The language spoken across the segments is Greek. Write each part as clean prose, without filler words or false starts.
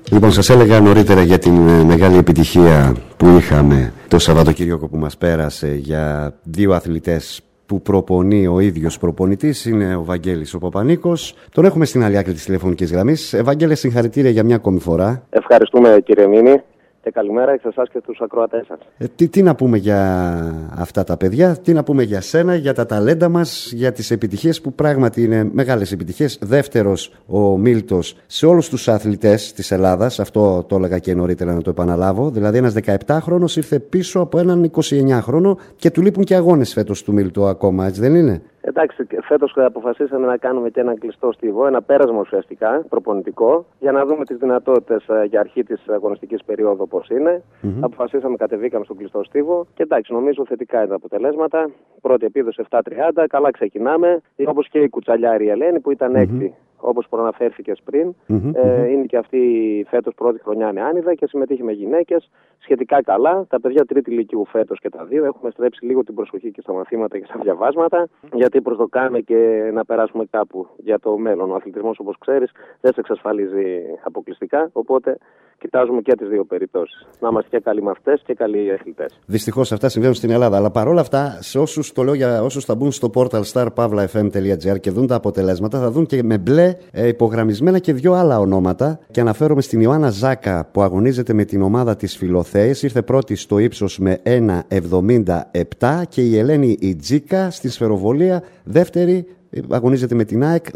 Λοιπόν, σας έλεγα νωρίτερα για την μεγάλη επιτυχία που είχαμε το Σαββατοκύριακο που μας πέρασε για δύο αθλητές που προπονεί ο ίδιος προπονητής. Είναι ο Βαγγέλης ο Παπανίκος. Τον έχουμε στην άλλη άκρη της τηλεφωνικής γραμμής. Βαγγέλη, συγχαρητήρια για μια ακόμη φορά. Ευχαριστούμε, κύριε Μίνη. Και καλημέρα σε εσάς και στους ακροατές σας. Τι να πούμε για αυτά τα παιδιά, τι να πούμε για σένα, για τα ταλέντα μας, για τις επιτυχίες που πράγματι είναι μεγάλες επιτυχίες. Δεύτερος ο Μίλτος σε όλους τους αθλητές της Ελλάδας, αυτό το έλεγα και νωρίτερα να το επαναλάβω. Δηλαδή ένας 17χρονος ήρθε πίσω από έναν 29χρονο και του λείπουν και αγώνες φέτος του Μίλτο ακόμα, έτσι δεν είναι? Εντάξει, φέτος αποφασίσαμε να κάνουμε και ένα κλειστό στίβο, ένα πέρασμα ουσιαστικά προπονητικό, για να δούμε τις δυνατότητες για αρχή της αγωνιστικής περίοδου πώς είναι. Αποφασίσαμε, κατεβήκαμε στον κλειστό στίβο και εντάξει, νομίζω θετικά είναι τα αποτελέσματα. Πρώτη επίδοση 7.30, καλά ξεκινάμε. Όπως και η Κουτσαλιάρη Ελένη που ήταν έκτη. Όπως προαναφέρθηκες πριν, είναι και αυτή φέτος πρώτη χρονιά νεάνιδα και συμμετείχε με γυναίκες σχετικά καλά. Τα παιδιά τρίτη λυκείου φέτος και τα δύο έχουμε στρέψει λίγο την προσοχή και στα μαθήματα και στα διαβάσματα, γιατί προσδοκάμε και να περάσουμε κάπου για το μέλλον. Ο αθλητισμός, όπως ξέρεις, δεν σε εξασφαλίζει αποκλειστικά, οπότε κοιτάζουμε και τις δύο περιπτώσεις. Να είμαστε και καλοί μαθητές και καλοί αθλητές. Δυστυχώς αυτά συμβαίνουν στην Ελλάδα, αλλά παρόλα αυτά, σε όσους, το λέω για όσους θα μπουν στο portal star.pavlafm.gr και δουν τα αποτελέσματα, θα δουν και με μπλε υπογραμμισμένα και δύο άλλα ονόματα. Και αναφέρομαι στην Ιωάννα Ζάκα που αγωνίζεται με την ομάδα της Φιλοθέης, ήρθε πρώτη στο ύψος με 1,77, και η Ελένη Ιτζίκα στη σφαιροβολία δεύτερη, αγωνίζεται με την ΑΕΚ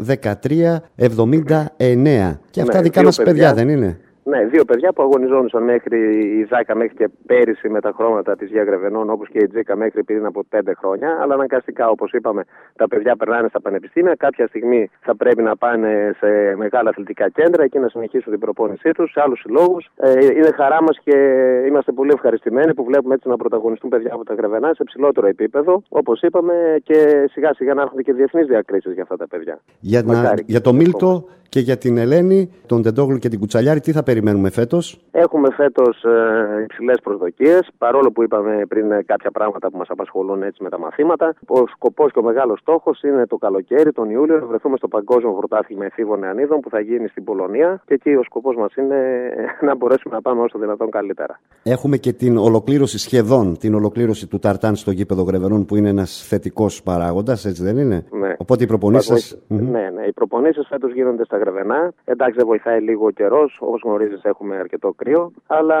13,79. Και αυτά δικά μας παιδιά δεν είναι? Ναι, δύο παιδιά που αγωνιζόντουσαν μέχρι η Ζάκα μέχρι και πέρυσι με τα χρώματα της Γεια Γρεβενών, όπως και η Τζίκα μέχρι πριν από 5 χρόνια. Αλλά αναγκαστικά, όπως είπαμε, τα παιδιά περνάνε στα πανεπιστήμια. Κάποια στιγμή θα πρέπει να πάνε σε μεγάλα αθλητικά κέντρα εκεί να συνεχίσουν την προπόνησή τους, σε άλλους συλλόγους. Είναι χαρά μας και είμαστε πολύ ευχαριστημένοι που βλέπουμε έτσι να πρωταγωνιστούν παιδιά από τα Γρεβενά σε ψηλότερο επίπεδο. Όπως είπαμε, και σιγά σιγά να έρχονται και διεθνείς διακρίσεις για αυτά τα παιδιά. Για το Μίλτο και για την Ελένη, τον Τεντόγλου και την Κουτσαλιάρη, τι θα περιμένουμε φέτος? Έχουμε φέτος υψηλές προσδοκίες, παρόλο που είπαμε πριν κάποια πράγματα που μας απασχολούν έτσι με τα μαθήματα. Ο σκοπός και ο μεγάλος στόχος είναι το καλοκαίρι, τον Ιούλιο, να βρεθούμε στο Παγκόσμιο Πρωτάθλημα Εφήβων Νεανίδων που θα γίνει στην Πολωνία. Και εκεί ο σκοπός μας είναι να μπορέσουμε να πάμε όσο δυνατόν καλύτερα. Έχουμε και την ολοκλήρωση, σχεδόν την ολοκλήρωση του Ταρτάν στο γήπεδο Γρεβενών, που είναι ένας θετικός παράγοντας, έτσι δεν είναι? Ναι. Οπότε οι προπονήσεις. Ναι, οι προπονήσεις φέτος γίνονται στα Γρεβενά. Εντάξει, δεν βοηθάει λίγο ο καιρός, όπως γνωρίζεις έχουμε αρκετό κρύο, αλλά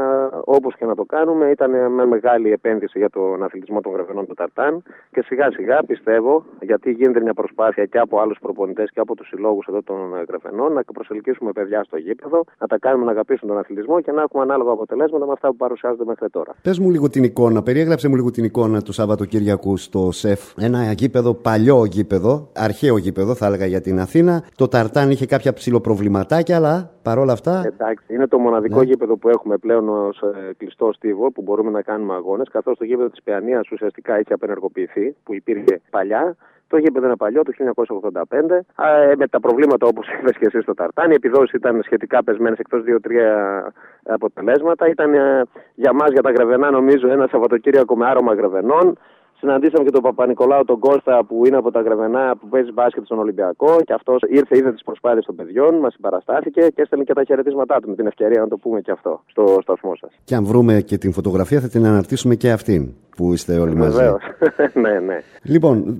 όπως και να το κάνουμε ήταν με μεγάλη επένδυση για τον αθλητισμό των Γρεβενών του Ταρτάν και σιγά σιγά πιστεύω, γιατί γίνεται μια προσπάθεια και από άλλους προπονητές και από τους συλλόγους εδώ των Γρεβενών, να προσελκύσουμε παιδιά στο γήπεδο, να τα κάνουμε να αγαπήσουν τον αθλητισμό και να έχουμε ανάλογα αποτελέσματα με αυτά που παρουσιάζονται μέχρι τώρα. Πες μου λίγο την εικόνα, περιέγραψε μου λίγο την εικόνα του Σαββατοκύριακου στο ΣΕΦ. Ένα γήπεδο, παλιό γήπεδο, αρχαίο γήπεδο θα έλεγα για την Αθήνα. Το Ταρτάν είχε κάποια ψηλοπροβληματάκια, αλλά παρόλα αυτά. Εντάξει, είναι το μοναδικό γήπεδο που έχουμε πλέον ως κλειστό στίβο που μπορούμε να κάνουμε αγώνες, καθώς το γήπεδο της Παιανίας ουσιαστικά έχει απενεργοποιηθεί, που υπήρχε παλιά. Το γήπεδο είναι παλιό, το 1985. Με τα προβλήματα, όπως είπες και εσύ στο Ταρτάν, οι επιδόσεις ήταν σχετικά πεσμένες, εκτός 2-3 αποτελέσματα. Ήταν για μας, για τα Γρεβενά, νομίζω, ένα Σαββατοκύριακο με άρωμα Γρεβενών. Συναντήσαμε και τον Παπα-Νικολάου τον Κώστα που είναι από τα Γρεβενά, που παίζει μπάσκετ στον Ολυμπιακό, και αυτός ήρθε, είδε τις προσπάθειες των παιδιών, μας συμπαραστάθηκε και έστελνε και τα χαιρετίσματά του, με την ευκαιρία να το πούμε και αυτό στο σταθμό σας. Και αν βρούμε και την φωτογραφία θα την αναρτήσουμε και αυτήν που είστε όλοι μαζί. Βεβαίως. Ναι. Λοιπόν,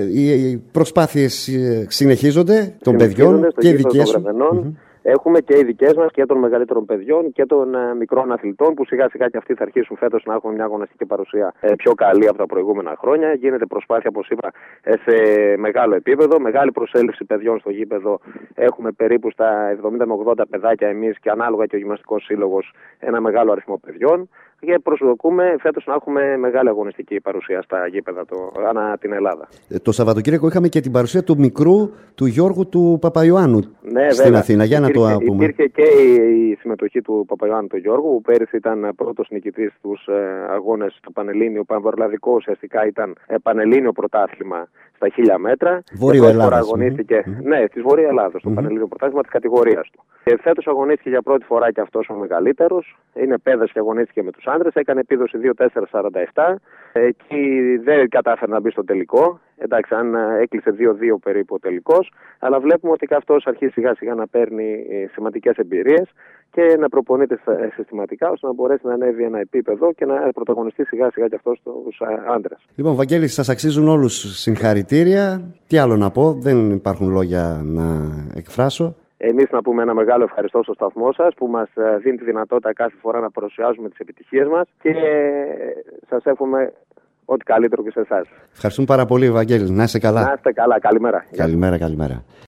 οι προσπάθειες συνεχίζονται των παιδιών και οι δικές σου. Έχουμε και οι δικές μας και των μεγαλύτερων παιδιών και των μικρών αθλητών που σιγά σιγά και αυτοί θα αρχίσουν φέτος να έχουν μια αγωνιστική παρουσία πιο καλή από τα προηγούμενα χρόνια. Γίνεται προσπάθεια, όπως είπα, σε μεγάλο επίπεδο. Μεγάλη προσέλευση παιδιών στο γήπεδο. Έχουμε περίπου στα 70 με 80 παιδάκια εμείς και ανάλογα και ο Γυμναστικός Σύλλογος ένα μεγάλο αριθμό παιδιών. Και προσδοκούμε φέτος να έχουμε μεγάλη αγωνιστική παρουσία στα γήπεδα ανά την Ελλάδα. Το Σαββατοκύριακο είχαμε και την παρουσία του μικρού του Γιώργου του Παπαϊωάννου στην Αθήνα. Για να το πούμε. Υπήρχε και η συμμετοχή του Παπαϊωάννου του Γιώργου, που πέρυσι ήταν πρώτος νικητής στους αγώνες του Πανελλήνιου. Πανελλαδικό ουσιαστικά ήταν Πανελλήνιο πρωτάθλημα στα 1000 μέτρα. Βόρειο Ελλάδα. Αγωνίστηκε, ναι, της Βορείου Ελλάδος, στο Πανελλήνιο πρωτάθλημα της κατηγορίας του. Και φέτος αγωνίστηκε για πρώτη φορά και αυτός ο μεγαλύτερος. Είναι πέδας και αγωνίστηκε με τους τους άντρες, έκανε επίδοση 2-4-47. Εκεί δεν κατάφερε να μπει στο τελικό. Εντάξει, αν έκλεισε 2-2 περίπου ο τελικός, αλλά βλέπουμε ότι και αυτός αρχίζει σιγά σιγά να παίρνει σημαντικές εμπειρίες και να προπονείται συστηματικά ώστε να μπορέσει να ανέβει ένα επίπεδο και να πρωταγωνιστεί σιγά σιγά και αυτός στους άντρες. Λοιπόν, Βαγγέλη, σας αξίζουν όλους συγχαρητήρια. Τι άλλο να πω, δεν υπάρχουν λόγια να εκφράσω. Εμείς να πούμε ένα μεγάλο ευχαριστώ στο σταθμό σας που μας δίνει τη δυνατότητα κάθε φορά να παρουσιάζουμε τις επιτυχίες μας και σας εύχομαι ό,τι καλύτερο και σε εσάς. Ευχαριστούμε πάρα πολύ, Βαγγέλη. Να είστε καλά. Να είστε καλά. Καλημέρα. Καλημέρα.